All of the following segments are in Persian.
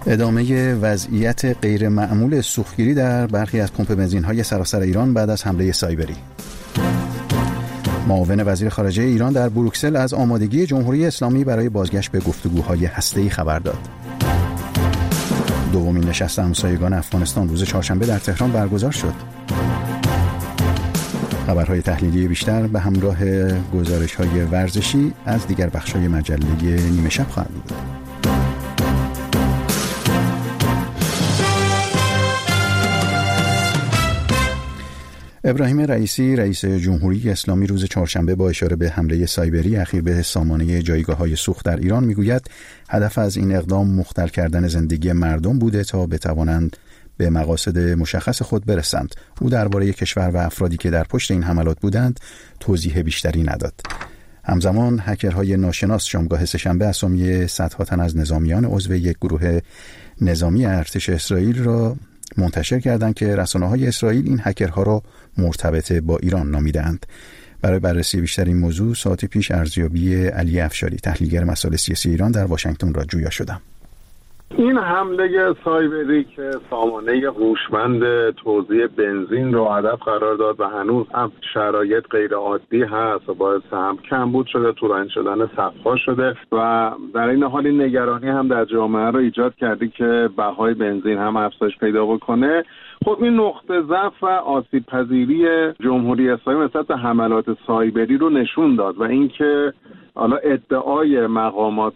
ادامه وضعیت غیر معمول سوختگیری در برخی از پمپ بنزین‌های سراسر ایران بعد از حمله سایبری. معاون وزیر خارجه ایران در بروکسل از آمادگی جمهوری اسلامی برای بازگشت به گفتگوهای هسته‌ای خبر داد. دومین نشست همسایگان افغانستان روز چهارشنبه در تهران برگزار شد. خبرهای تحلیلی بیشتر به همراه گزارش‌های ورزشی از دیگر بخش‌های مجله نیمه شب خواهد بود. ابراهیم رئیسی رئیس جمهوری اسلامی روز چهارشنبه با اشاره به حمله سایبری اخیر به سامانه جایگاه‌های سوخت در ایران میگوید هدف از این اقدام مختل کردن زندگی مردم بوده تا بتوانند به مقاصد مشخص خود برسند. او درباره کشور و افرادی که در پشت این حملات بودند توضیح بیشتری نداد. همزمان هکرهای ناشناس شامگاه سه‌شنبه اسامی صدها تن از نظامیان عضو یک گروه نظامی ارتش اسرائیل را منتشر کردند که رسانه‌های اسرائیل این هکرها را مرتبط با ایران نامیدند. برای بررسی بیشتر این موضوع ساعتی پیش ارزیابی علی افشاری تحلیلگر مسائل سیاسی ایران در واشنگتن را جویا شدم. این حمله سایبری که سامانه هوشمند توزیع بنزین رو هدف قرار داد و هنوز هم شرایط غیر عادی هست و باعث هم کمبود شده، طولانی شدن صف‌ها شده و در این حال این نگرانی هم در جامعه رو ایجاد کرده که بهای بنزین هم افزایش پیدا بکنه. خب این نقطه ضعف و آسیب پذیری جمهوری اسلامی نسبت به حملات سایبری رو نشون داد و اینکه حالا ادعای مقامات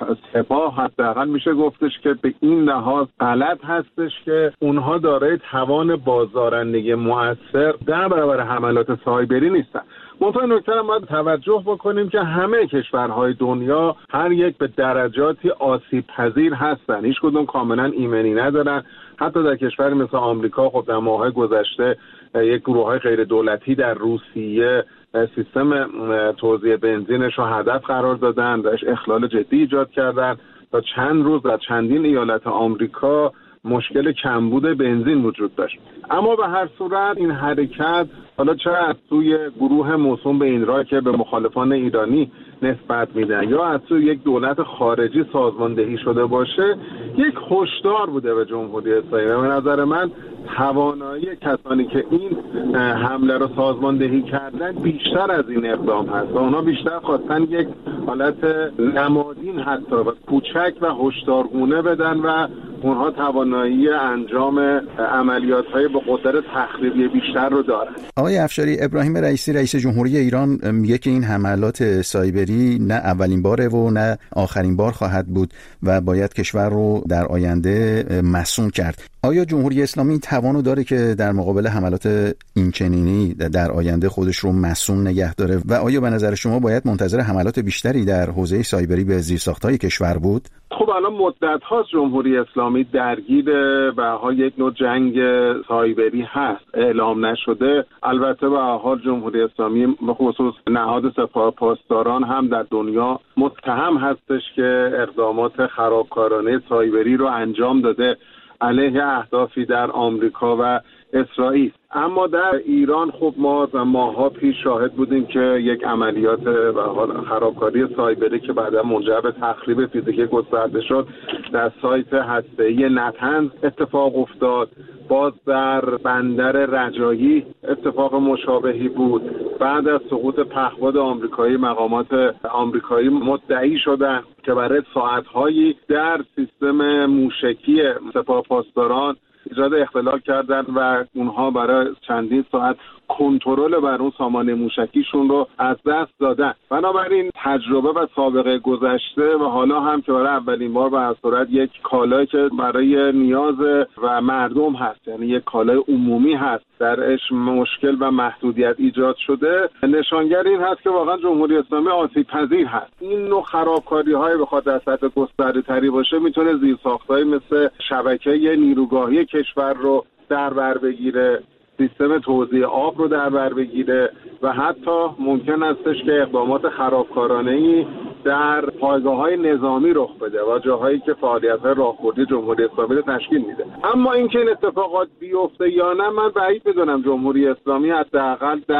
سپاه حداقل میشه گفتش که به این لحاظ غلط هستش که اونها دارای توان بازدارندگی مؤثر در برابر حملات سایبری نیستن. منتها نکته رو باید توجه بکنیم که همه کشورهای دنیا هر یک به درجاتی آسیب پذیر هستن، هیچ کدوم کاملا ایمنی ندارن. حتی در کشوری مثل آمریکا خب در ماه‌های گذشته یک گروه‌های غیر دولتی در روسیه سیستم توزیع بنزینش رو هدف قرار دادن، درش اخلال جدی ایجاد کردن. تا چند روز در چندین ایالت آمریکا مشکل کمبود بنزین وجود داشت. اما به هر صورت این حرکت حالا چه از سوی گروه موسوم به این راه که به مخالفان ایرانی نسبت میدن یا از سوی یک دولت خارجی سازماندهی شده باشه، یک هشدار بوده به جمهوری اسلامی. به نظر من توانایی کسانی که این حمله رو سازماندهی کردن بیشتر از این اقدام هست و اونا بیشتر خواستن یک حالت نمادین حتی و کوچک و هشدارگونه بدن و اونها توانایی انجام عملیات‌های با قدرت تخریبی بیشتر رو دارن. آقای افشاری، ابراهیم رئیسی رئیس جمهوری ایران میگه که این حملات سایبری نه اولین باره و نه آخرین بار خواهد بود و باید کشور رو در آینده مصون کرد. آیا جمهوری اسلامی توانو داره که در مقابل حملات اینچنینی در آینده خودش رو مصون نگه داره و آیا به نظر شما باید منتظر حملات بیشتری در حوزه سایبری به زیرساخت‌های کشور بود؟ خب الان مدت هاست جمهوری اسلامی درگیر به یک نوع جنگ سایبری هست، اعلام نشده. البته به حال جمهوری اسلامی به خصوص نهاد سپاه پاسداران هم در دنیا متهم هستش که اقدامات خرابکارانه سایبری رو انجام داده علیه اهدافی در آمریکا و اسرائیل. اما در ایران خب ما ماها پیش شاهد بودیم که یک عملیات و خرابکاری سایبری که بعدا منجر به تخریب فیزیکی گسترده شد در سایت هسته‌ای نطنز اتفاق افتاد. باز در بندر رجایی اتفاق مشابهی بود. بعد از سقوط پهپاد آمریکایی، مقامات آمریکایی مدعی شدند که برای ساعت‌هایی در سیستم موشکی سپاه پاسداران ایجاد اختلال کردن و اونها برای چندین ساعت کنترل بر اون سامانه موشکیشون رو از دست دادن. بنابراین تجربه و سابقه گذشته و حالا هم که برای اولین بار به هر صورت یک کالایی که برای نیاز و مردم هست، یعنی یک کالای عمومی هست، درش مشکل و محدودیت ایجاد شده، نشانگر این هست که واقعا جمهوری اسلامی آسیب پذیر هست. این نوع خرابکاری‌های بخواد در سطح گسترده‌تری باشه میتونه زیرساخت‌های مثل شبکه نیروگاهی کشور رو در بر بگیره، سیستم توزیع آب رو در بر بگیره و حتی ممکن استش که اقدامات خرابکارانه‌ای در پایگاه‌های نظامی رخ بده و جاهایی که فعالیت‌های راهبردی جمهوری اسلامی رو تشکیل میده. اما اینکه این اتفاقات بیفته یا نه، من بعید می‌دونم جمهوری اسلامی حداقل در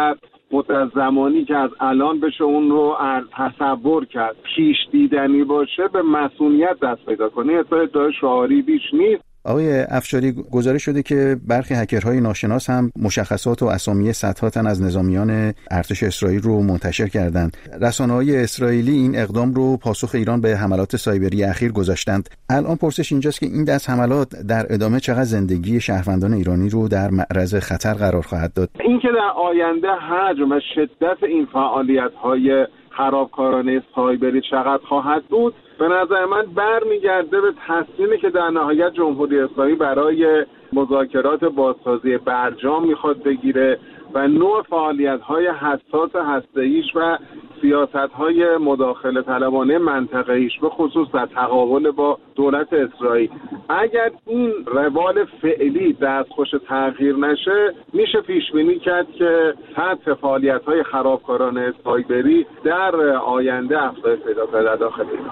مدت زمانی که از الان بشه اون رو تصور کرد پیش دیدنی باشه به مسئولیت دست پیدا کنه. ادعای شعاری بیش نیست. آقای افشاری، گزارش شده که برخی هکرهای ناشناس هم مشخصات و اسامی صدها تن از نظامیان ارتش اسرائیل رو منتشر کردند. رسانه‌های اسرائیلی این اقدام رو پاسخ ایران به حملات سایبری اخیر گذاشتند. الان پرسش اینجاست که این دست حملات در ادامه چقدر زندگی شهروندان ایرانی رو در معرض خطر قرار خواهد داد؟ این که در آینده حجم و شدت این فعالیت‌های خرابکارانه سایبری چقدر خواهد بود، به نظر من برمیگرده به تصمیمی که در نهایت جمهوری اسلامی برای مذاکرات بازسازی برجام میخواد بگیره و نوع فعالیت‌های حساس هسته‌ایش و سیاست‌های مداخله طلبانه منطقه‌ایش به خصوص در تقابل با دولت اسرائیل. اگر این روال فعلی دستخوش تغییر نشه، میشه پیش بینی کرد که سطح فعالیت‌های خرابکارانه سایبری در آینده افزایش پیدا کنه در داخل ایران.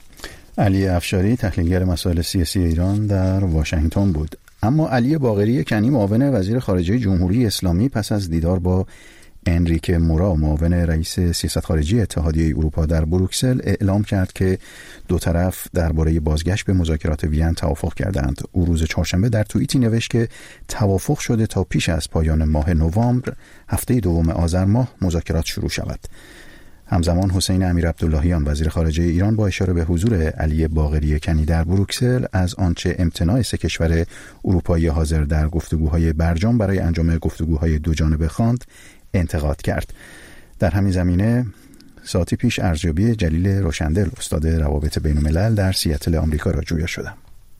علی افشاری، تحلیلگر مسائل سیاسی ایران، در واشنگتن بود. اما علی باقری کنی، معاون وزیر خارجه جمهوری اسلامی، پس از دیدار با انریکه مورا، معاون رئیس سیاست خارجی اتحادیه اروپا در بروکسل، اعلام کرد که دو طرف درباره بازگشت به مذاکرات وین توافق کردند. او روز چهارشنبه در توییتی نوشت که توافق شده تا پیش از پایان ماه نوامبر، هفته دوم آذر ماه، مذاکرات شروع شود. همزمان حسین امیرعبداللهیان، وزیر خارجه ایران، با اشاره به حضور علی باقری کنی در بروکسل، از آنچه امتناع سه کشور اروپایی حاضر در گفتگوهای برجام برای انجام گفتگوهای دوجانبه خواند، انتقاد کرد. در همین زمینه ساعتی پیش ارزیابی جلیل روشندل، استاد روابط بین‌الملل، در سیاتل آمریکا را جویا شدم.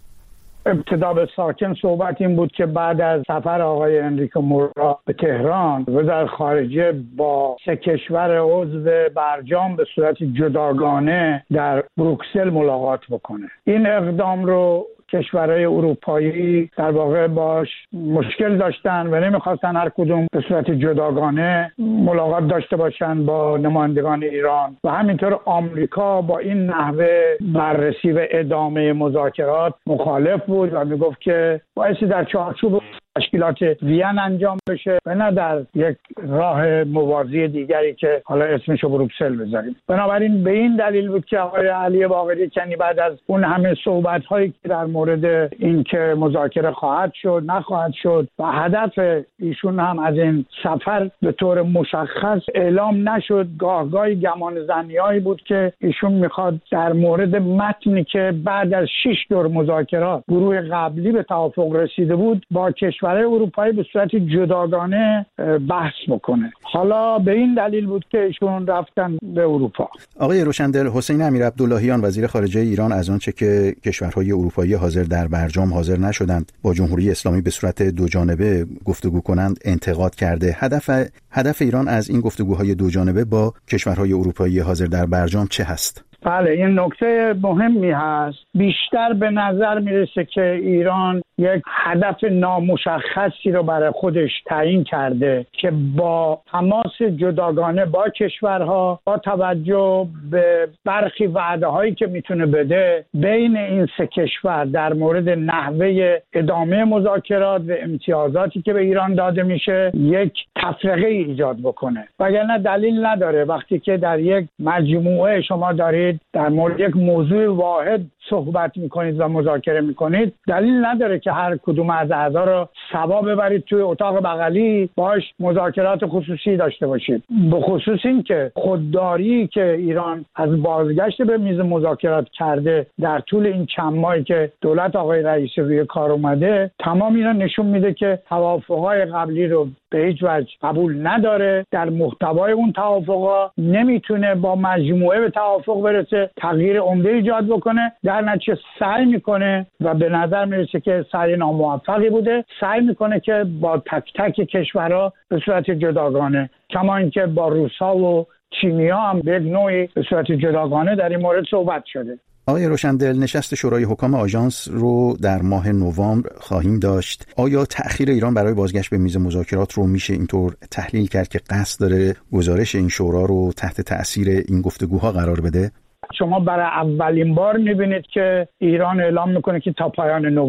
ابتدا به ساکن صحبت این بود که بعد از سفر آقای انریکه مورا به تهران، وزیر خارجه با سه کشور عضو برجام به صورت جداگانه در بروکسل ملاقات بکنه. این اقدام رو کشورهای اروپایی در واقع باش مشکل داشتن و نمیخواستن هر کدوم به صورت جداگانه ملاقات داشته باشن با نمایندگان ایران و همینطور آمریکا با این نحوه بررسی و ادامه مذاکرات مخالف بود و میگفت که بایستی در چارچوب تشکیلات وین انجام بشه و نه در یک راه موازی دیگری که حالا اسمشو بروکسل بذاریم. بنابراین به این دلیل بود که آقای علی باقری کنی بعد از اون همه صحبت‌هایی که در مورد اینکه مذاکره خواهد شد نخواهد شد و هدف ایشون هم از این سفر به طور مشخص اعلام نشد، گاهی گمان زنیایی بود که ایشون میخواد در مورد متنی که بعد از 6 دور مذاکرات گروه قبلی به توافق رسیده بود با کشورهای اروپایی به صورت جداگانه بحث بکنه. حالا به این دلیل بود که ایشون رفتن به اروپا. آقای روشندل، حسین امیرعبداللهیان، وزیر خارجه ایران، از آنچه که کشورهای اروپایی حاضر در برجام حاضر نشدند با جمهوری اسلامی به صورت دوجانبه گفتگو کنند انتقاد کرده. هدف ایران از این گفتگوهای دوجانبه با کشورهای اروپایی حاضر در برجام چه هست؟ بله، این نکته مهمی هست. بیشتر به نظر میرسه که ایران یک هدف نامشخصی رو برای خودش تعیین کرده که با تماس جداگانه با کشورها با توجه به برخی وعده هایی که میتونه بده بین این سه کشور در مورد نحوه ادامه مذاکرات و امتیازاتی که به ایران داده میشه یک تفرقه ایجاد بکنه. وگرنه دلیل نداره وقتی که در یک مجموعه شما دارید در مورد یک موضوع واحد صحبت میکنید و مذاکره میکنید، دلیل نداره که هر کدوم از اعضا رو سوا ببرید توی اتاق بغلی باش مذاکرات خصوصی داشته باشید. به خصوص این که خودداری که ایران از بازگشت به میز مذاکرات کرده در طول این چند ماهی که دولت آقای رئیسی روی کار اومده، تمام اینا نشون میده که توافقهای قبلی رو به هیچ وجه قبول نداره، در محتوای اون توافقا نمیتونه با مجموعه به توافق برسه، تغییر عمده ایجاد بکنه، در نتیجه سعی میکنه و به نظر میرسه که سعی ناموفقی بوده، سعی میکنه که با تک تک کشورها به صورت جداگانه، کما اینکه با روس‌ها و چینی‌ها هم به نوعی به صورت جداگانه در این مورد صحبت شده. آقای روشندل، نشست شورای حکام آژانس رو در ماه نوامبر خواهیم داشت. آیا تأخیر ایران برای بازگشت به میز مذاکرات رو میشه اینطور تحلیل کرد که قصد داره گزارش این شورا رو تحت تأثیر این گفتگوها قرار بده؟ شما برای اولین بار میبینید که ایران اعلام میکنه که تا پایان نوامبر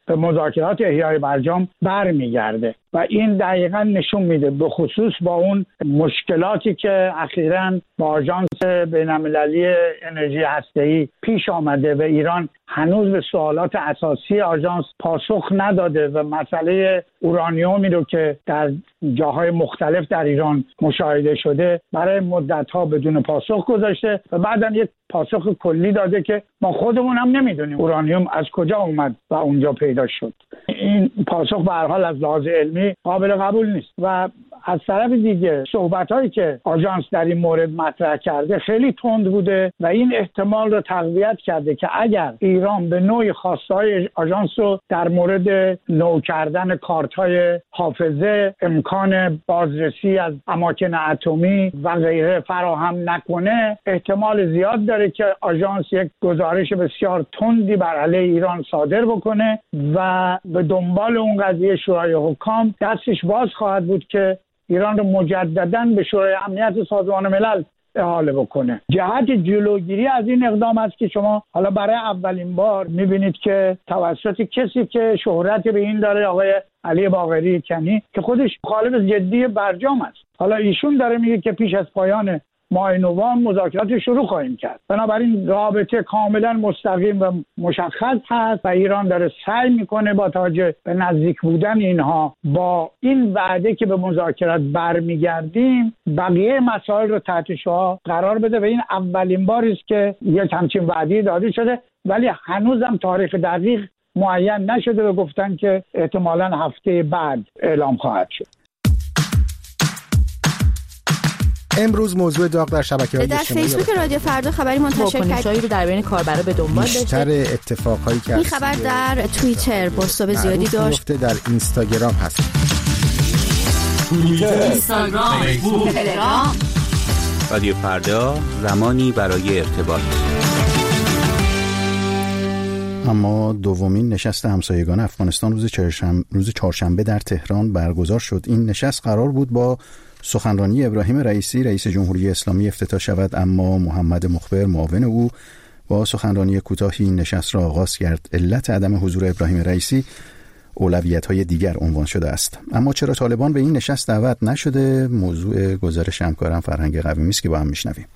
به مذاکرات احیای برجام برمیگرده و این دقیقاً نشون میده به خصوص با اون مشکلاتی که اخیراً با آژانس بین‌المللی انرژی هسته‌ای پیش آمده و ایران هنوز به سوالات اساسی آژانس پاسخ نداده و مسئله اورانیومی رو که در جاهای مختلف در ایران مشاهده شده برای مدت‌ها بدون پاسخ گذاشته و بعداً یک پاسخ کلی داده که ما خودمون هم نمیدونیم اورانیوم از کجا اومد و اونجا پیدا شد. این پاسخ به هر حال از لحاظ علمی قابل قبول نیست و از طرف دیگه صحبت‌هایی که آژانس در این مورد مطرح کرده خیلی تند بوده و این احتمال رو تقویت کرده که اگر ایران به نوعی خواسته‌های آژانس رو در مورد نو کردن کارت‌های حافظه، امکان بازرسی از اماکن اتمی و غیره فراهم نکنه، احتمال زیاد داره که آژانس یک گزارش بسیار تندی بر علیه ایران صادر بکنه و به دنبال اون قضیه شورای حکام دستش باز خواهد بود که ایران رو مجدداً به شورای امنیت سازمان ملل احاله بکنه. جهت جلوگیری از این اقدام است که شما حالا برای اولین بار میبینید که توسط کسی که شهرت به این داره، آقای علی باقری کنی که خودش مخالف جدی برجام است، حالا ایشون داره میگه که پیش از پایان ماه نوامبر مذاکرات شروع خواهیم کرد. بنابراین رابطه کاملا مستقیم و مشخص هست و ایران داره سعی میکنه با توجه به نزدیک بودن اینها با این وعده که به مذاکرات برمیگردیم بقیه مسائل رو تحت شعاع قرار بده و این اولین باری است که یک همچین وعده داده شده، ولی هنوزم تاریخ دقیق معین نشده و گفتن که احتمالاً هفته بعد اعلام خواهد شد. امروز موضوع داغ در شبکه‌های اجتماعی در فیسبوک رادیو فردا خبری منتشر کردیم رو در بین کاربرا به دنبال داشته. بیشتر اتفاقهایی که این خبر در توییتر بازتاب زیادی داشت. در اینستاگرام هست. توییتر، اینستاگرام، فیسبوک، تلگرام. رادیو فردا، زمانی برای ارتباط. اما دومین نشست همسایگان افغانستان روز چهارشنبه در تهران برگزار شد. این نشست قرار بود با سخنرانی ابراهیم رئیسی رئیس جمهوری اسلامی افتتاح شود، اما محمد مخبر معاون او با سخنرانی کوتاهی این نشست را آغاز کرد. علت عدم حضور ابراهیم رئیسی اولویت‌های دیگر عنوان شده است. اما چرا طالبان به این نشست دعوت نشده؟ موضوع گزارش همکارم فرهنگ قویمی است که با هم میشنویم.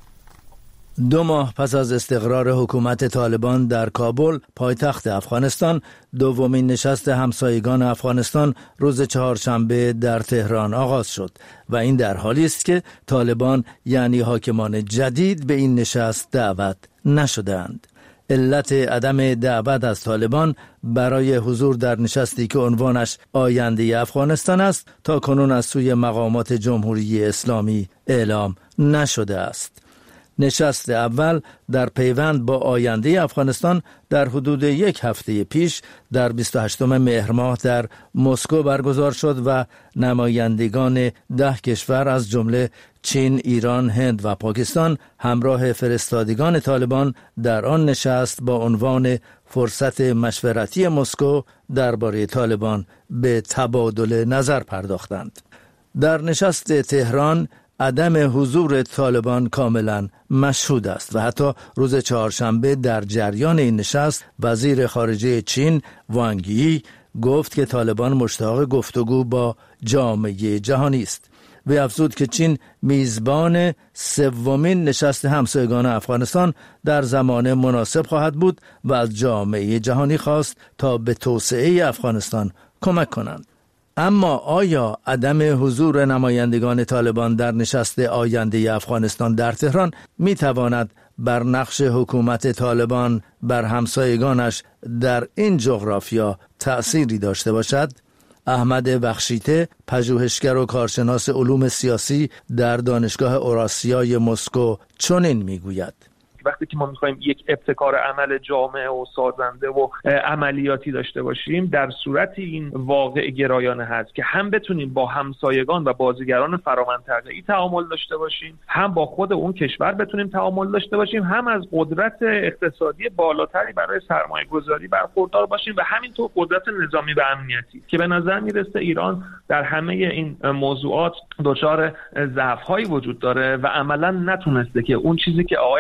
2 ماه پس از استقرار حکومت طالبان در کابل پایتخت افغانستان، دومین نشست همسایگان افغانستان روز چهارشنبه در تهران آغاز شد و این در حالی است که طالبان یعنی حاکمان جدید به این نشست دعوت نشدند. علت عدم دعوت از طالبان برای حضور در نشستی که عنوانش آینده افغانستان است تا کنون از سوی مقامات جمهوری اسلامی اعلام نشده است. نشست اول در پیوند با آینده افغانستان در حدود 1 هفته پیش در 28 مهر ماه در مسکو برگزار شد و نمایندگان 10 کشور از جمله چین، ایران، هند و پاکستان همراه فرستادگان طالبان در آن نشست با عنوان فرصت مشورتی مسکو درباره طالبان به تبادل نظر پرداختند. در نشست تهران عدم حضور طالبان کاملا مشهود است و حتی روز چهارشنبه در جریان این نشست وزیر خارجه چین وانگ یی گفت که طالبان مشتاق گفتگو با جامعه جهانی است. وی افزود که چین میزبان 3مین نشست همسایگان افغانستان در زمان مناسب خواهد بود و از جامعه جهانی خواست تا به توسعه افغانستان کمک کنند. اما آیا عدم حضور نمایندگان طالبان در نشست آینده افغانستان در تهران می تواند بر نقش حکومت طالبان بر همسایگانش در این جغرافیا تأثیری داشته باشد؟ احمد بخشیته، پژوهشگر و کارشناس علوم سیاسی در دانشگاه اوراسیای مسکو چنین میگوید: وقتی که ما میخوایم یک ابتکار عمل جامع و سازنده و عملیاتی داشته باشیم، در صورت این واقع گرایانه هست که هم بتونیم با همسایگان و بازیگران فرامنطقه‌ای تعامل داشته باشیم، هم با خود اون کشور بتونیم تعامل داشته باشیم، هم از قدرت اقتصادی بالاتری برای سرمایه گذاری برخوردار باشیم و همینطور قدرت نظامی و امنیتی که به نظر میرسه ایران در همه این موضوعات دچار ضعف‌هایی وجود داره و عملاً نتونسته که اون چیزی که آقای امیرعبدالله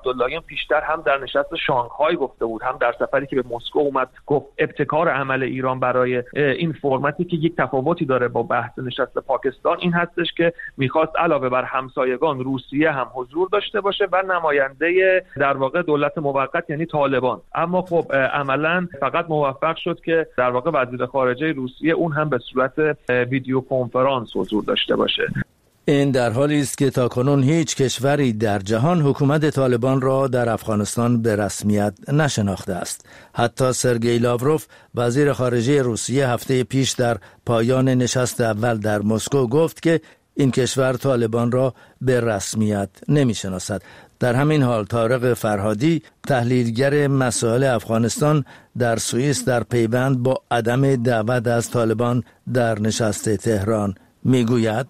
عبداللهیان پیشتر هم در نشست شانگهای گفته بود، هم در سفری که به مسکو اومد گفت ابتکار عمل ایران برای این فرمتی که یک تفاوتی داره با بحث نشست پاکستان این هستش که میخواست علاوه بر همسایگان روسیه هم حضور داشته باشه و نماینده در واقع دولت موقت یعنی طالبان. اما خب عملاً فقط موفق شد که در واقع وزیر خارجه روسیه اون هم به صورت ویدیو کنفرانس حضور داشته باشه. این در حالی است که تاکنون هیچ کشوری در جهان حکومت طالبان را در افغانستان به رسمیت نشناخته است. حتی سرگئی لاوروف وزیر خارجه روسیه هفته پیش در پایان نشست اول در مسکو گفت که این کشور طالبان را به رسمیت نمی‌شناسد. در همین حال طارق فرهادی تحلیلگر مسائل افغانستان در سوئیس در پیوند با عدم دعوت از طالبان در نشست تهران میگوید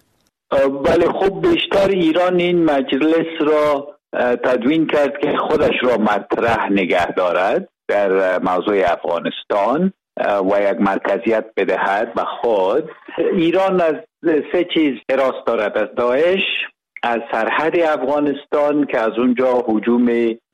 بله خب بیشتر ایران این مجلس را تدوین کرد که خودش را مطرح نگه دارد در موضوع افغانستان و یک مرکزیت بدهد به خود. ایران از سه چیز حراس دارد: از داعش، از سرحد افغانستان که از اونجا هجوم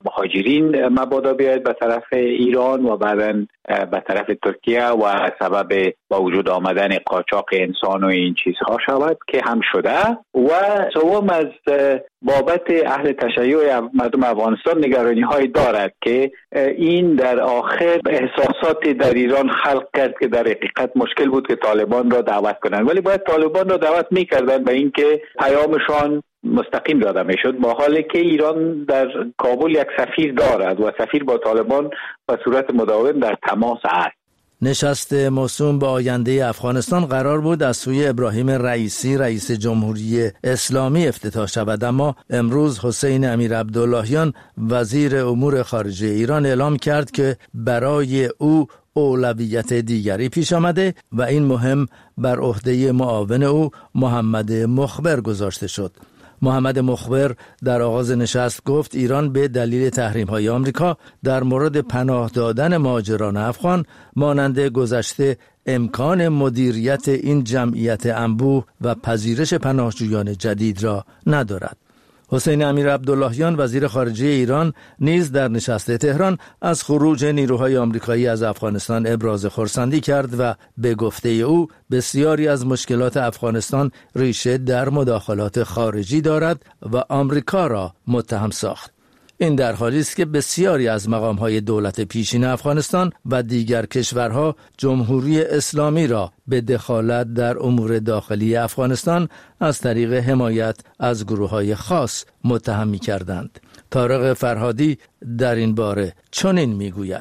مهاجرین مبادا بیاید به طرف ایران و بعداً به طرف ترکیه و سبب با وجود آمدن قاچاق انسان و این چیزها شود که هم شده. و سوم از بابت اهل تشیع مردم افغانستان نگرانی های دارد که این در آخر احساسات در ایران خلق کرد که در حقیقت مشکل بود که طالبان را دعوت کنند، ولی باید طالبان را دعوت میکردند به اینکه پیامشان مستقیم داده میشد، با حالی که ایران در کابل یک سفیر دارد و سفیر با طالبان به صورت مداوم در تماس است. نشست موسوم به آینده افغانستان قرار بود از سوی ابراهیم رئیسی رئیس جمهوری اسلامی افتتاح شود، اما امروز حسین امیرعبداللهیان وزیر امور خارجه ایران اعلام کرد که برای او اولویت دیگری پیش آمده و این مهم بر عهده معاون او محمد مخبر گذاشته شد. محمد مخبر در آغاز نشست گفت ایران به دلیل تحریم‌های آمریکا در مورد پناه دادن مهاجران افغان مانند گذشته امکان مدیریت این جمعیت انبوه و پذیرش پناهجویان جدید را ندارد. حسین امیرعبداللهیان وزیر خارجه ایران نیز در نشست تهران از خروج نیروهای آمریکایی از افغانستان ابراز خرسندی کرد و به گفته او بسیاری از مشکلات افغانستان ریشه در مداخلات خارجی دارد و آمریکا را متهم ساخت. این در حالی است که بسیاری از مقام‌های دولت پیشین افغانستان و دیگر کشورها جمهوری اسلامی را به دخالت در امور داخلی افغانستان از طریق حمایت از گروه‌های خاص متهم می‌کردند. طارق فرهادی در این باره چنین می‌گوید: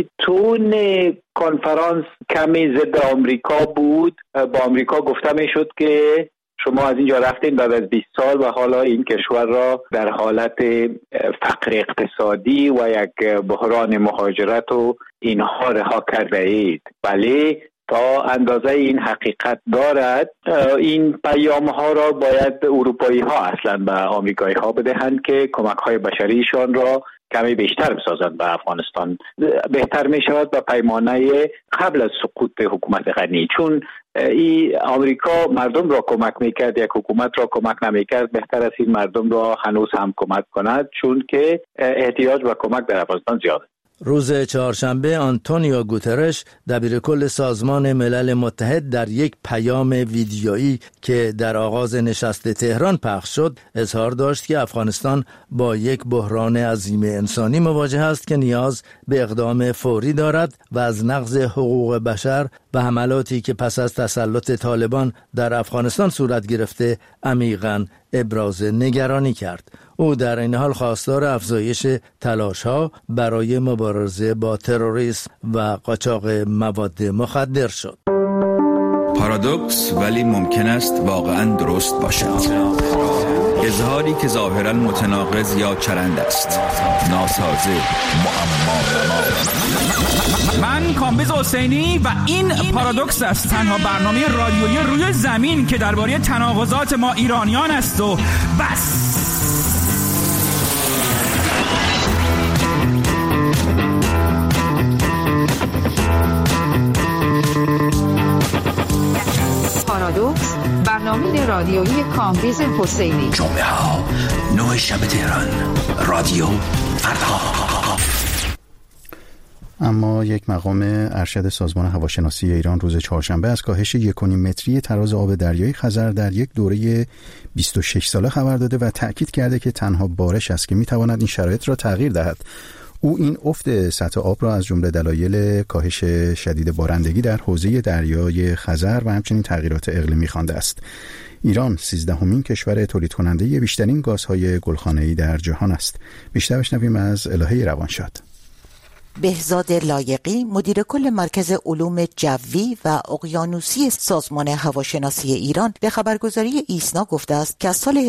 تون کنفرانس کمی ضد آمریکا بود. با آمریکا گفته می‌شد که شما از اینجا رفتین بعد از 20 سال و حالا این کشور را در حالت فقر اقتصادی و یک بحران مهاجرت و اینها رها کرده اید. بله، تا اندازه این حقیقت دارد. این پیام ها را باید اروپایی ها اصلا به آمریکایی ها بدهند که کمک های بشریشان را کمی بیشتر بسازند به افغانستان. بهتر می شود به پیمانه قبل از سقوط حکومت غنی، چون آمریکا مردم را کمک میکرد، یک حکومت را کمک نمیکرد. بهتر است این مردم را هنوز هم کمک کند، چون که احتیاج به کمک در افغانستان زیاده. روز چهارشنبه آنتونیو گوترش دبیرکل سازمان ملل متحد در یک پیام ویدیویی که در آغاز نشست تهران پخش شد اظهار داشت که افغانستان با یک بحران عظیم انسانی مواجه است که نیاز به اقدام فوری دارد و از نقض حقوق بشر و حملاتی که پس از تسلط طالبان در افغانستان صورت گرفته عمیقاً ابراز نگرانی کرد. او در این حال خواستار افزایش تلاش‌ها برای مبارزه با تروریسم و قاچاق مواد مخدر شد. پارادوکس ولی ممکن است واقعاً درست باشد. اظهاری که ظاهراً متناقض یا چرند است، ناسازه، معما. من کامبیز حسینی و این پارادوکس است، تنها برنامه رادیویی روی زمین که درباره تناقضات ما ایرانیان است و بس. پارادوکس، برنامه رادیویی کامبیز حسینی. جمعه ها 9 شب تهران، رادیو اما یک مقام ارشد سازمان هواشناسی ایران روز چهارشنبه از کاهش 1.5 متری تراز آب دریای خزر در یک دوره 26 ساله خبر داده و تأکید کرده که تنها بارش است که میتواند این شرایط را تغییر دهد. او این افت سطح آب را از جمله دلایل کاهش شدید بارندگی در حوزه دریای خزر و همچنین تغییرات اقلیمی خوانده است. ایران 13مین کشور تولید کننده بیشترین گازهای گلخانه‌ای در جهان است. بیشتر بشنویم از الهه روانشاد. بهزاد لایقی مدیر کل مرکز علوم جوی و اقیانوسی سازمان هواشناسی ایران به خبرگزاری ایسنا گفته است که از سال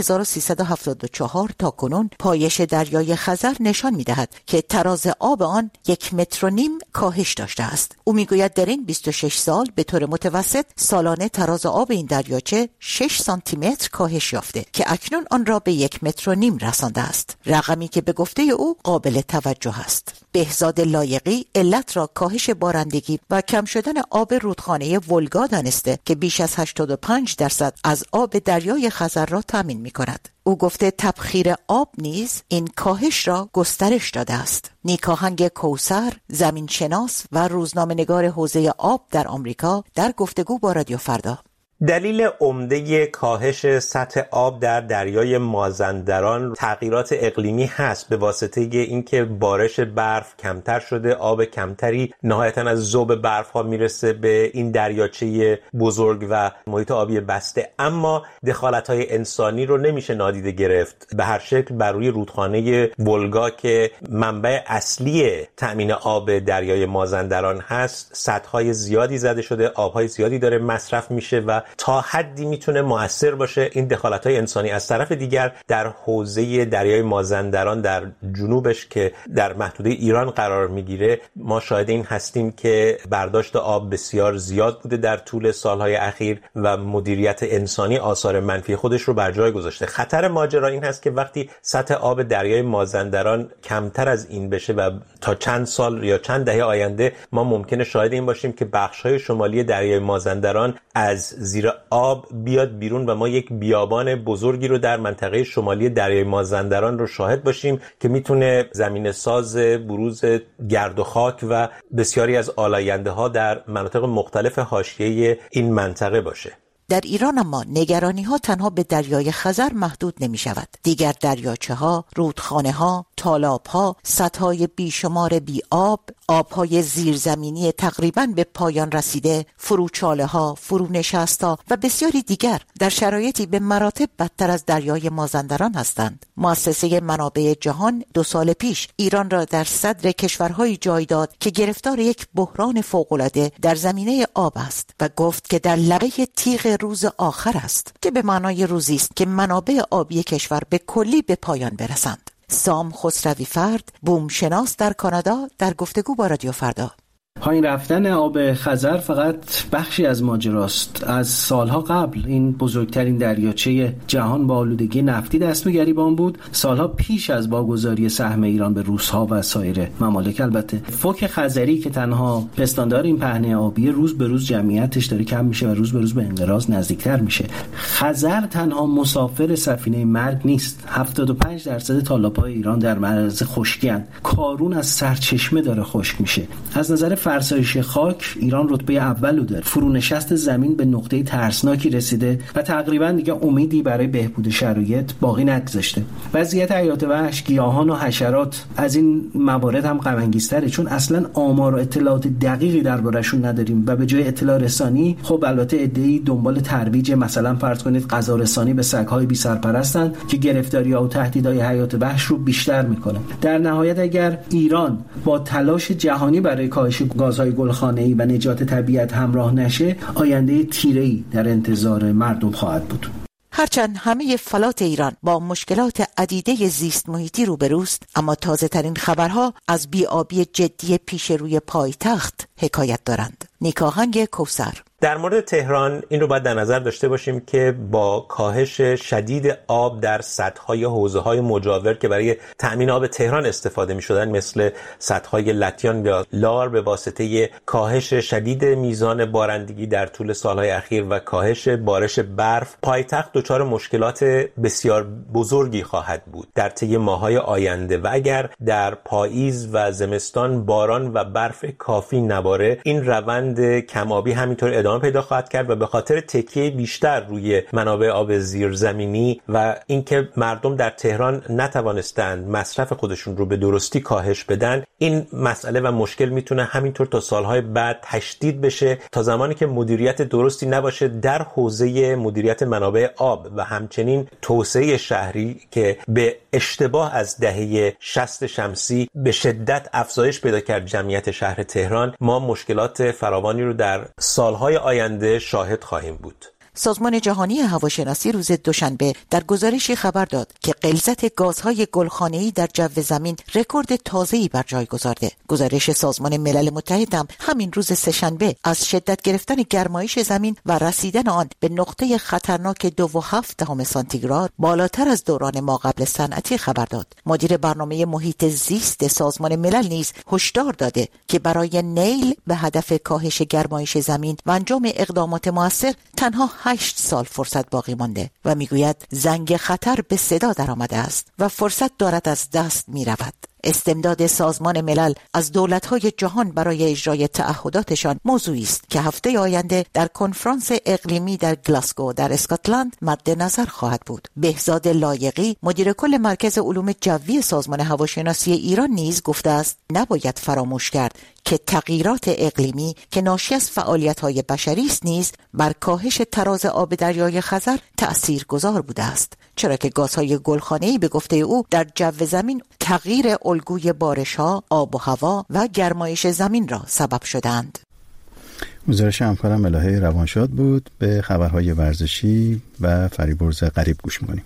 1374 تا کنون پایش دریای خزر نشان می‌دهد که تراز آب آن 1.5 متر کاهش داشته است. او میگوید در این 26 سال به طور متوسط سالانه تراز آب این دریاچه 6 سانتی متر کاهش یافته که اکنون آن را به 1.5 متر رسانده است. رقمی که به گفته او قابل توجه است. بهزاد لایقی علت را کاهش بارندگی و کم شدن آب رودخانه ولگا دانسته که بیش از 85% از آب دریای خزر را تامین می کند. او گفته تبخیر آب نیز این کاهش را گسترش داده است. نیکاهنگ کوثر، زمینشناس و روزنامه‌نگار حوزه آب در آمریکا در گفتگو با رادیو فردا دلیل عمده کاهش سطح آب در دریای مازندران تغییرات اقلیمی هست به واسطه اینکه بارش برف کمتر شده، آب کمتری نهایتاً از ذوب برف ها میرسه به این دریاچه بزرگ و محیط آبی بسته. اما دخالت های انسانی رو نمیشه نادیده گرفت. به هر شکل بر روی رودخانه ولگا که منبع اصلی تأمین آب دریای مازندران هست سطح های زیادی زده شده، آب های زیادی داره مصرف میشه و تا حدی میتونه مؤثر باشه این دخالت‌های انسانی. از طرف دیگر در حوزه دریای مازندران در جنوبش که در محدوده ایران قرار میگیره ما شاهد این هستیم که برداشت آب بسیار زیاد بوده در طول سالهای اخیر و مدیریت انسانی آثار منفی خودش رو بر جای گذاشته. خطر ماجرا این هست که وقتی سطح آب دریای مازندران کمتر از این بشه و تا چند سال یا چند دهه آینده ما ممکنه شاهد این باشیم که بخش‌های شمالی دریای مازندران از زیر آب بیاد بیرون و ما یک بیابان بزرگی رو در منطقه شمالی دریای مازندران رو شاهد باشیم که میتونه زمینه ساز بروز گرد و خاک و بسیاری از آلاینده ها در مناطق مختلف حاشیه این منطقه باشه. در ایران اما نگرانی ها تنها به دریای خزر محدود نمی شود. دیگر دریاچه ها، رودخانه ها، تالاب ها، سطح های بیشمار بی آب، آب های زیرزمینی تقریباً به پایان رسیده، فروچاله ها، فرونشست ها و بسیاری دیگر در شرایطی به مراتب بدتر از دریای مازندران هستند. مؤسسه منابع جهان 2 سال پیش ایران را در صدر کشورهای جای داد که گرفتار یک بحران فوق‌العاده در زمینه آب است و گفت که در لبه تیغ روز آخر است که به معنای روزی است که منابع آبی کشور به کلی به پایان برسند. سام خسروی فرد، بومشناس در کانادا در گفتگو با رادیو فردا. پایین رفتن آب خزر فقط بخشی از ماجراست. از سالها قبل این بزرگترین دریاچه جهان با آلودگی نفتی دست به گریبان بود، سالها پیش از واگذاری سهم ایران به روس‌ها و سایر ممالک. البته فوک خزری که تنها پستاندار این پهنه آبی روز به روز جمعیتش داره کم میشه و روز به روز به انقراض نزدیکتر میشه. خزر تنها مسافر سفینه مرگ نیست. 75% تالاب‌های ایران در معرض خشکی‌اند. کارون از سرچشمه داره خشک میشه. از نظر فرسایش خاک ایران رتبه اولو داره. فرونشست زمین به نقطه ترسناکی رسیده و تقریبا دیگه امیدی برای بهبود شرایط باقی نگذاشته. وضعیت حیات وحش، گیاهان و حشرات از این موارد هم غم انگیزتره، چون اصلا آمار و اطلاعات دقیقی درباره‌شون نداریم و به جای اطلاع رسانی خب البته عده‌ای دنبال ترویج مثلا فرض کنید غذا رسانی به سگ‌های بی سرپرستن که گرفتاری‌ها و تهدیدهای حیات وحش رو بیشتر می‌کنه. در نهایت اگر ایران با تلاش جهانی برای کاهش گازهای گلخانه‌ای و نجات طبیعت همراه نشه، آینده تیره‌ای در انتظار مردم خواهد بود. هرچند همه فلات ایران با مشکلات عدیده زیست محیطی روبروست، اما تازه ترین خبرها از بی‌آبی جدی پیش روی پایتخت حکایت دارند. نیکاهنگ کوثر. در مورد تهران این رو باید در نظر داشته باشیم که با کاهش شدید آب در سدهای حوضه‌های مجاور که برای تأمین آب تهران استفاده می‌شدن مثل سدهای لطیان یا لار، به واسطه کاهش شدید میزان بارندگی در طول سالهای اخیر و کاهش بارش برف، پایتخت دچار مشکلات بسیار بزرگی خواهد بود در طی ماه‌های آینده و اگر در پاییز و زمستان باران و برف کافی نباره، این روند کم‌آبی همینطور ادامه پیدا خواهد کرد و به خاطر تکیه بیشتر روی منابع آب زیرزمینی و اینکه مردم در تهران نتوانستند مصرف خودشون رو به درستی کاهش بدن، این مسئله و مشکل میتونه همینطور تا سالهای بعد تشدید بشه تا زمانی که مدیریت درستی نباشه در حوزه مدیریت منابع آب و همچنین توسعه شهری که به اشتباه از دهه 60 شمسی به شدت افزایش پیدا کرد جمعیت شهر تهران. ما مشکلات فراوانی رو در سالهای آینده شاهد خواهیم بود. سازمان جهانی هواشناسی روز دوشنبه در گزارشی خبر داد که غلظت گازهای گلخانه‌ای در جو زمین رکورد تازه‌ای بر جای گذارده. گزارش سازمان ملل متحد هم همین روز سه‌شنبه از شدت گرفتن گرمایش زمین و رسیدن آن به نقطه خطرناک 2.7 سانتیگراد بالاتر از دوران ما قبل صنعتی خبر داد. مدیر برنامه محیط زیست سازمان ملل نیز هشدار داده که برای نیل به هدف کاهش گرمایش زمین و انجام اقدامات مؤثر تنها 8 سال فرصت باقی مانده و میگوید زنگ خطر به صدا در آمده است و فرصت دارد از دست می رود. استمداد سازمان ملل از دولت‌های جهان برای اجرای تعهداتشان موضوعی است که هفته آینده در کنفرانس اقلیمی در گلاسگو در اسکاتلند مد نظر خواهد بود. بهزاد لایقی مدیر کل مرکز علوم جوی سازمان هواشناسی ایران نیز گفته است نباید فراموش کرد که تغییرات اقلیمی که ناشی از فعالیت‌های بشری است نیز بر کاهش تراز آب دریای خزر تأثیرگذار بوده است، چرا که گازهای گلخانه‌ای به گفته او در جو زمین تغییر الگوی بارش‌ها، آب و هوا و گرمایش زمین را سبب شدند. گزارش همکارم ملاحه روانشاد بود. به خبرهای ورزشی و فریبرز غریب گوش می‌کنیم.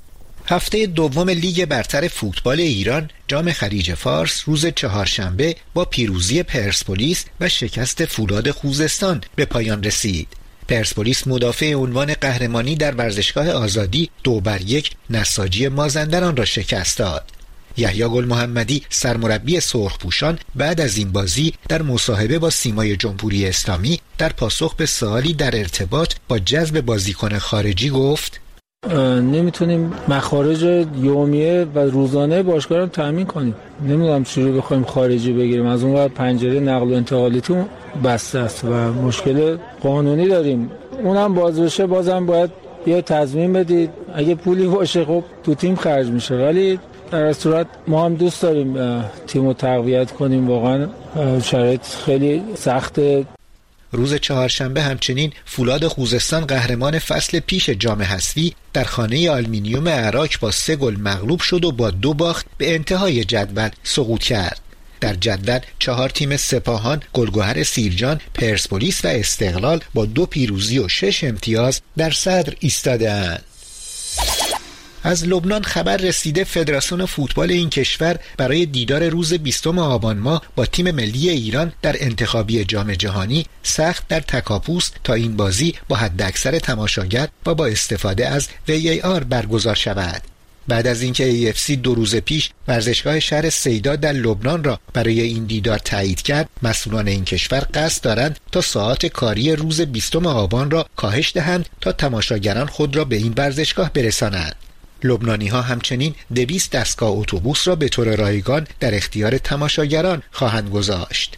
هفته دوم لیگ برتر فوتبال ایران جام خلیج فارس روز چهارشنبه با پیروزی پرسپولیس و شکست فولاد خوزستان به پایان رسید. پرسپولیس مدافع عنوان قهرمانی در ورزشگاه آزادی 2-1 نساجی مازندران را شکست داد. یحیی گل محمدی سرمربی سرخپوشان بعد از این بازی در مصاحبه با سیمای جمهوری اسلامی در پاسخ به سوالی در ارتباط با جذب بازیکن خارجی گفت: نمیتونیم مخارج یومیه و روزانه باشگاه رو تامین کنیم. نمیدونم چجوری بخوایم خارجی بگیریم. از اون ور پنجره نقل و انتقالاتی بسته است و مشکل قانونی داریم. اونم باز بشه بازم باید یه تضمین بدید. اگه پولی باشه خب تو تیم خرج میشه، ولی در صورت ما هم دوست داریم تیمو تقویت کنیم. واقعا شرایط خیلی سخته. روز چهارشنبه همچنین فولاد خوزستان قهرمان فصل پیش جام حذفی در خانه آلومینیوم عراق با 3 گل مغلوب شد و با 2 باخت به انتهای جدول سقوط کرد. در جدول 4 تیم سپاهان، گلگهر سیرجان، پرسپولیس و استقلال با 2 پیروزی و 6 امتیاز در صدر ایستاده‌اند. از لبنان خبر رسیده فدراسیون فوتبال این کشور برای دیدار روز 20 آبان ماه با تیم ملی ایران در انتخابی جام جهانی سخت در تکاپوست تا این بازی با حداکثر تماشاگر و با استفاده از VAR برگزار شود. بعد از اینکه AFC 2 روز پیش ورزشگاه شهر سیدا در لبنان را برای این دیدار تایید کرد، مسئولان این کشور قصد دارند تا ساعات کاری روز 20 آبان را کاهش دهند تا تماشاگران خود را به این ورزشگاه برسانند. لبنانی ها همچنین 200 دستگاه اتوبوس را به طور رایگان در اختیار تماشاگران خواهند گذاشت.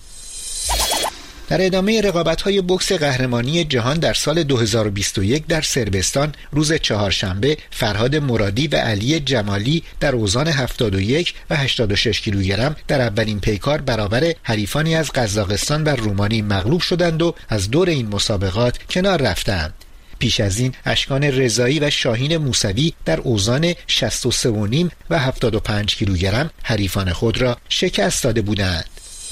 در ادامه رقابت‌های بوکس قهرمانی جهان در سال 2021 در صربستان روز چهارشنبه فرهاد مرادی و علی جمالی در اوزان 71 و 86 کیلوگرم در اولین پیکار برابر حریفانی از قزاقستان و رومانی مغلوب شدند و از دور این مسابقات کنار رفتند. پیش از این اشکان رضایی و شاهین موسوی در اوزان 63.5 و 75 کیلوگرم حریفان خود را شکست داده بودند.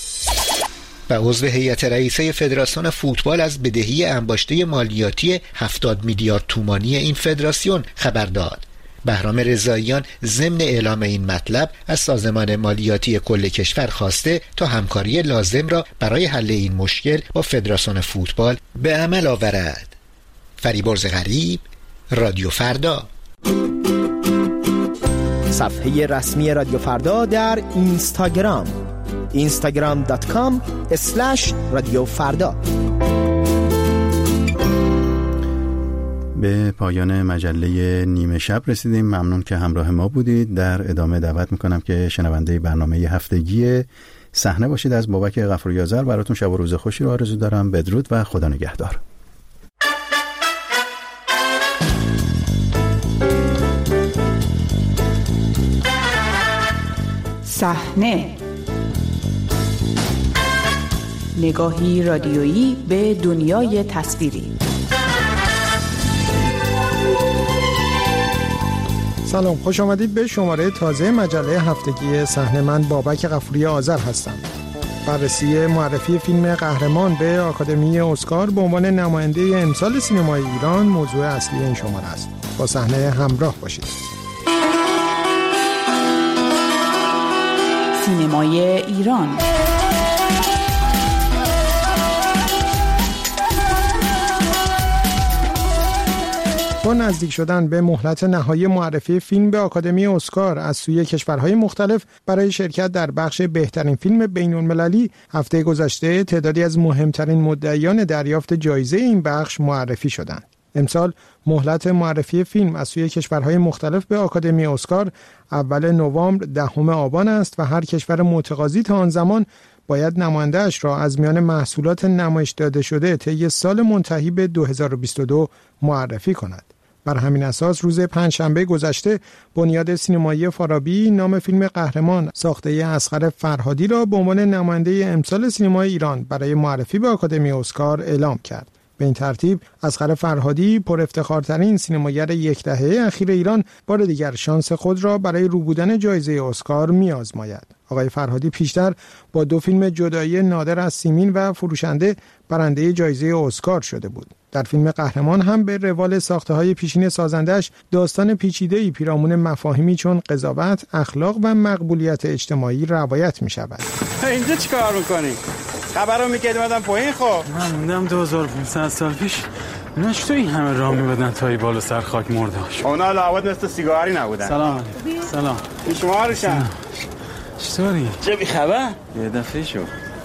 و عضو هیئت رئیسه فدراسیون فوتبال از بدهی انباشته مالیاتی 70 میلیارد تومانی این فدراسیون خبر داد. بهرام رضاییان ضمن اعلام این مطلب از سازمان مالیاتی کل کشور خواسته تا همکاری لازم را برای حل این مشکل با فدراسیون فوتبال به عمل آورد. فریبرز غریب، رادیو فردا. صفحه رسمی رادیو فردا در اینستاگرام instagram.com/رادیو فردا. به پایان مجله نیمه شب رسیدیم. ممنون که همراه ما بودید. در ادامه دعوت میکنم که شنونده برنامه هفتگی صحنه باشید. از بابک غفوری آذر براتون شب و روز خوشی رو آرزو دارم. بدرود و خدا نگهدار. صحنه، نگاهی رادیویی به دنیای تصویری. سلام، خوش آمدید به شماره تازه مجله هفتگی صحنه. من بابک غفوری آذر هستم. بررسی معرفی فیلم قهرمان به آکادمی اسکار به عنوان نماینده امسال سینمای ایران موضوع اصلی این شماره است. با صحنه همراه باشید. سینمای ایران. با نزدیک شدن به مهلت نهایی معرفی فیلم به آکادمی اسکار از سوی کشورهای مختلف برای شرکت در بخش بهترین فیلم بین‌المللی، هفته گذشته تعدادی از مهمترین مدعیان دریافت جایزه این بخش معرفی شدند. امسال مهلت معرفی فیلم از سوی کشورهای مختلف به آکادمی اسکار اول نوامبر 10 آبان است و هر کشور متقاضی تا آن زمان باید نماینده‌اش را از میان محصولات نمایش داده شده طی سال منتهی به 2022 معرفی کند. بر همین اساس روز پنجشنبه گذشته بنیاد سینمایی فارابی نام فیلم قهرمان ساخته اصغر فرهادی را به عنوان نماینده امسال سینمای ایران برای معرفی به آکادمی اسکار اعلام کرد. به این ترتیب اصغر فرهادی پر افتخارترین سینماگر یک دهه اخیر ایران بار دیگر شانس خود را برای روبودن جایزه اسکار می‌آزماید. آقای فرهادی پیشتر با 2 فیلم جدایی نادر از سیمین و فروشنده برنده جایزه اسکار شده بود. در فیلم قهرمان هم به روال ساخته‌های پیشین سازندش داستان پیچیده‌ای پیرامون مفاهیمی چون قضاوت، اخلاق و مقبولیت اجتماعی روایت می‌شود. اینجا چیکار می‌کنی؟ خبرو می‌کردم اومدم پایین. خب من موندم 2500 سال پیش. اینا چطور این همه راه می‌بدن تا ای بالا سر خاک مرداش؟ اونا لابد مثل سیگاری نبودن. سلام. سلام. این شما روشن. چطوری؟ چه بی خبر؟ یه دفعه شو.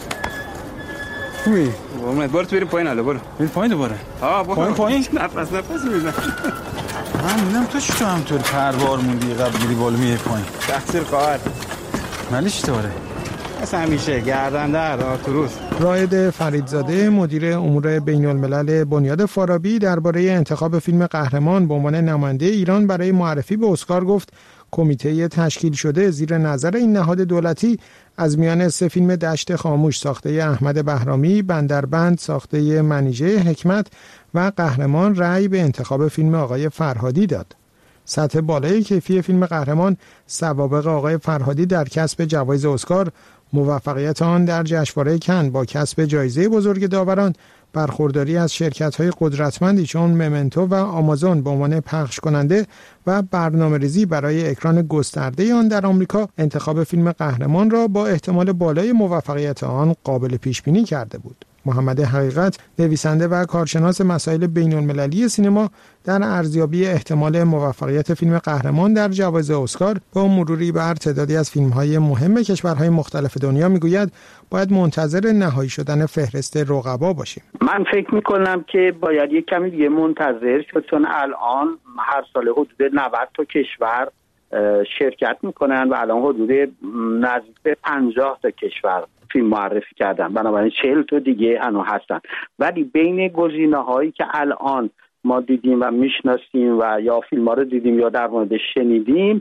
خوبی؟ قربونت، برو تو بریم پایین. حالا برو. بریم پایین دوباره. برو. پایین. نفس میزن. من میدونم تو چطور همطور پروار موندی قبل گیری بالا میای پایین. تقصیر خواهد. ولی چطوره؟ مثل همیشه گردنده آرتوروس. رائد فریدزاده مدیر امور بین‌الملل بنیاد فارابی درباره انتخاب فیلم قهرمان به عنوان نماینده ایران برای معرفی به اسکار گفت کمیته تشکیل شده زیر نظر این نهاد دولتی از میان 3 فیلم دشت خاموش ساخته احمد بهرامی، بندربند ساخته منیژه حکمت و قهرمان رأی به انتخاب فیلم آقای فرهادی داد. سطح بالای کیفی فیلم قهرمان، سوابق آقای فرهادی در کسب جوایز اسکار، موفقیت آن در جشنواره کن با کسب جایزه بزرگ داوران، برخورداری از شرکت‌های قدرتمندی چون ممنتو و آمازون به عنوان پخش کننده و برنامه‌ریزی برای اکران گسترده آن در آمریکا، انتخاب فیلم قهرمان را با احتمال بالای موفقیت آن قابل پیش‌بینی کرده بود. محمد حقیقت، نویسنده و کارشناس مسائل بین‌المللی سینما، در ارزیابی احتمال موفقیت فیلم قهرمان در جوایز اسکار با مروری بر تعدادی از فیلم‌های مهم کشورهای مختلف دنیا میگوید باید منتظر نهایی شدن فهرست رقبا باشیم. من فکر میکنم که باید یک کمی دیگه منتظر شد، چون الان هر سال حدود 90 تا کشور شرکت میکنن و الان حدود نزدیک به 50 تا کشور فیلم معرفی کردن، بنابراین 40 تا دیگه هنوز هستن. ولی بین گزینه‌هایی که الان ما دیدیم و میشناسیم و یا فیلم‌ها رو دیدیم یا در موردش شنیدیم،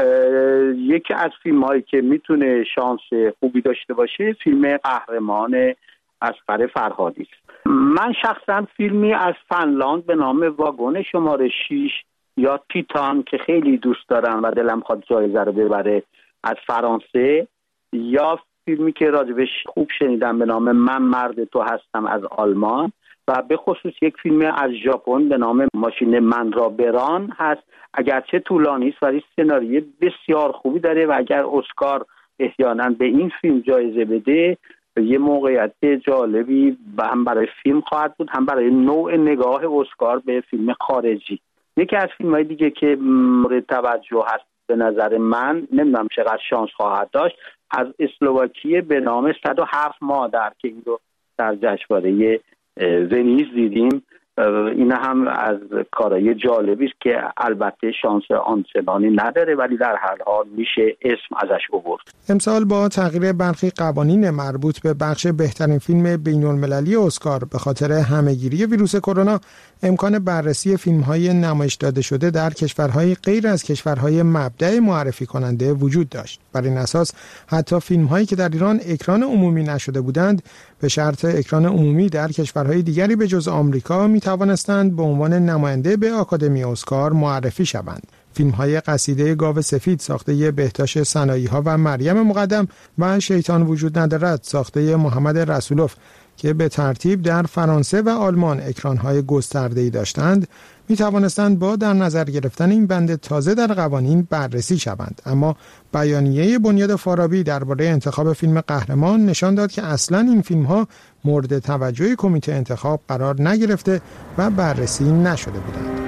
یکی از فیلم‌هایی که میتونه شانس خوبی داشته باشه فیلم قهرمان اصغر فرهادی است. من شخصا فیلمی از فنلاند به نام واگن شماره 6 یا تیتان که خیلی دوست دارم و دلم خواد جایزه رو ببره از فرانسه، یا فیلمی که راجبش خوب شنیدم به نام من مرد تو هستم از آلمان، و به خصوص یک فیلم از ژاپن به نام ماشین من را بران هست. اگرچه طولانی است ولی سناریوی بسیار خوبی داره و اگر اسکار احیانا به این فیلم جایزه بده یه موقعیت جالبی هم برای فیلم خواهد بود، هم برای نوع نگاه اسکار به فیلم خارجی. یکی از فیلم‌های دیگه که مورد توجه هست به نظر من، نمیدونم چقدر شانس خواهد داشت، از اسلواکیه به نام 107 مادر که این رو در جشنواره ونیز دیدیم. این هم از کارهای جالبی است که البته شانس آنچنانی نداره ولی در هر حال میشه اسم ازش آورد. امسال با تغییر برخی قوانین مربوط به بخش بهترین فیلم بین‌المللی اسکار به خاطر همه‌گیری ویروس کرونا، امکان بررسی فیلم‌های نمایش داده شده در کشورهای غیر از کشورهای مبدأ معرفی کننده وجود داشت. بر این اساس حتی فیلم‌هایی که در ایران اکران عمومی نشده بودند به شرط اکران عمومی در کشورهای دیگری به جز آمریکا می توانستند به عنوان نماینده به آکادمی اسکار معرفی شوند. فیلم‌های قصیده گاو سفید ساخته بهتاش سنایی‌ها و مریم مقدم و شیطان وجود ندارد ساخته محمد رسولوف که به ترتیب در فرانسه و آلمان اکران‌های گسترده‌ای داشتند، می توانستند با در نظر گرفتن این بند تازه در قوانین بررسی شوند. اما بیانیه بنیاد فارابی درباره انتخاب فیلم قهرمان نشان داد که اصلاً این فیلم‌ها مورد توجه کمیته انتخاب قرار نگرفته و بررسی نشده بودند.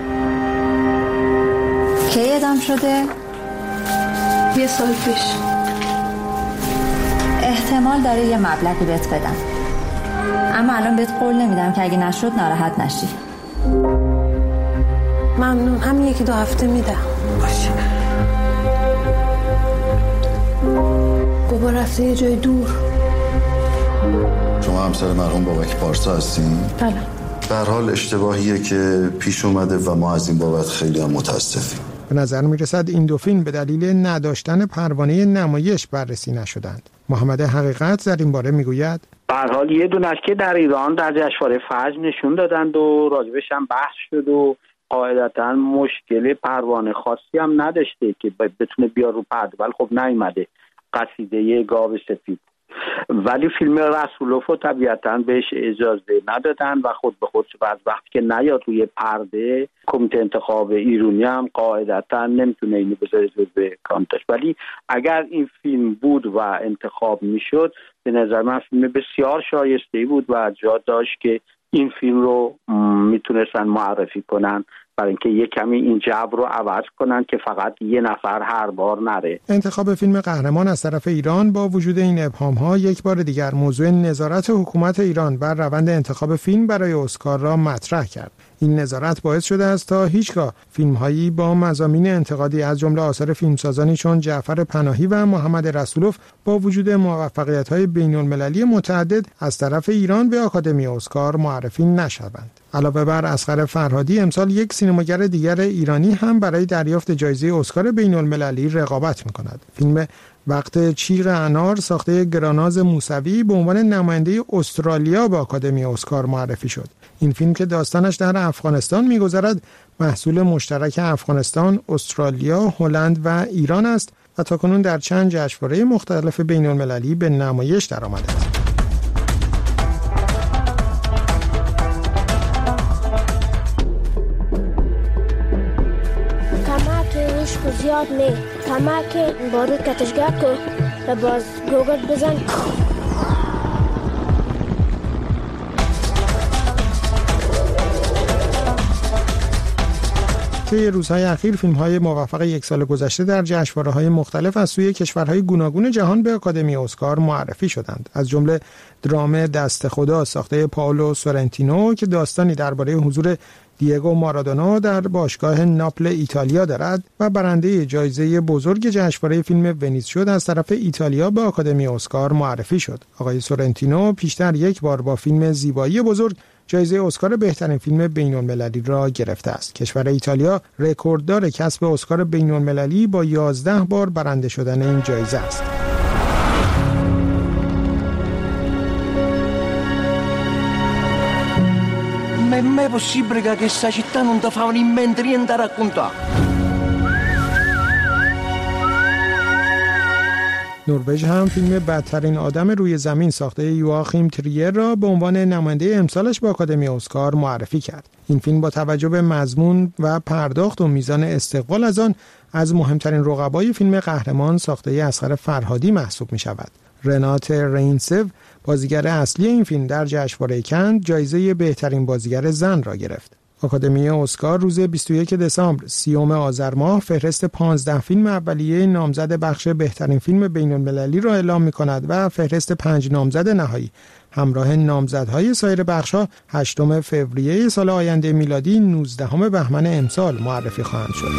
کی اعدام شده؟ 1 سال پیش. احتمال داره یه مبلغی بهت بدم، اما الان بهت قول نمیدم که اگه نشد ناراحت نشی. ممنون، هم 1-2 هفته میدم. باشه. بابا رفته یه جای دور. شما همسر مرحوم بابک پارسا هستین؟ بله. به هر حال اشتباهیه که پیش اومده و ما از این بابت خیلی هم متاسفیم. به نظر میرسد این دو فیلم به دلیل نداشتن پروانه نمایش بررسی نشدند. محمد حقیقت در این باره میگوید به هر حال یه دونش که در ایران در جشنواره فجر نشون دادند و راجبش هم بحث شد و قاعدتا مشکل پروانه خاصی هم نداشته که بتونه بیار رو پرده، ولی خب نیومده. قصیده گاو سفید، ولی فیلم رسولوف رو طبیعتا بهش اجازه ندادن و خود به خود بعد وقتی که نیاد روی پرده کمیته انتخاب ایرانی هم قاعدتا نمیتونه اینو بذاره جزو کانتش. ولی اگر این فیلم بود و انتخاب میشد به نظر من فیلم بسیار شایسته‌ای بود و جا داشت که این فیلم رو میتونستن معرفی کنن برای اینکه یه کمی این جو رو عوض کنن که فقط یه نفر هر بار نره. انتخاب فیلم قهرمان از طرف ایران با وجود این ابهام‌ها یک بار دیگر موضوع نظارت حکومت ایران بر روند انتخاب فیلم برای اسکار را مطرح کرد. این نظارت باعث شده است تا هیچگاه فیلم‌هایی با مضامین انتقادی از جمله آثار فیلمسازانی چون جعفر پناهی و محمد رسولوف با وجود موفقیت‌های بین‌المللی متعدد از طرف ایران به آکادمی اسکار معرفی نشوند. علاوه بر اصغر فرهادی، امسال یک سینماگر دیگر ایرانی هم برای دریافت جایزه اسکار بین‌المللی رقابت می‌کند. فیلم وقت چیغ انار ساخته گراناز موسوی به عنوان نماینده استرالیا به آکادمی اسکار معرفی شد. این فیلم که داستانش در افغانستان می‌گذرد، محصول مشترک افغانستان، استرالیا، هلند و ایران است و تاکنون در چند جشنواره مختلف بین‌المللی به نمایش درآمده است. زیاد نه تمام که بارود کتشگاه کو و باز گوگل بزن. طی روزهای اخیر فیلم‌های موفق یک سال گذشته در جشنواره‌های مختلف از سوی کشورهای گوناگون جهان به آکادمی اسکار معرفی شدند. از جمله درام دست خدا ساخته پائولو سورنتینو که داستانی درباره حضور دیگو مارادونا در باشگاه ناپل ایتالیا دارد و برنده جایزه بزرگ جشنواره فیلم ونیز شد، از طرف ایتالیا به آکادمی اسکار معرفی شد. آقای سورنتینو پیشتر یک بار با فیلم زیبایی بزرگ جایزه اسکار بهترین فیلم بین‌المللی را گرفته است. کشور ایتالیا رکورددار کسب اسکار بین‌المللی با 11 بار برنده شدن این jایزه است. Ma è possibile che questa città non ti fa in mente niente da raccontare? نروژ هم فیلم بدترین آدم روی زمین ساخته یواخیم تریر را به عنوان نماینده امسالش به آکادمی اسکار معرفی کرد. این فیلم با توجه به مضمون و پرداخت و میزان استقبال از آن از مهمترین رقبای فیلم قهرمان ساخته اصغر فرهادی محسوب می شود. رنات رینسو بازیگر اصلی این فیلم در جشنواره کن جایزه بهترین بازیگر زن را گرفت. آکادمی اسکار روز 21 دسامبر 30 آذر ماه فهرست 15 فیلم اولیه نامزد بخش بهترین فیلم بین‌المللی را اعلام می‌کند و فهرست 5 نامزد نهایی همراه نامزدهای سایر بخش‌ها 8 فوریه سال آینده میلادی 19 بهمن امسال معرفی خواهند شد.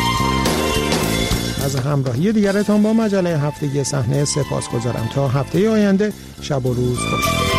از همراهی دیگرتان با مجله هفتگی صحنه سپاسگزارم. تا هفته آینده شب و روز خوش.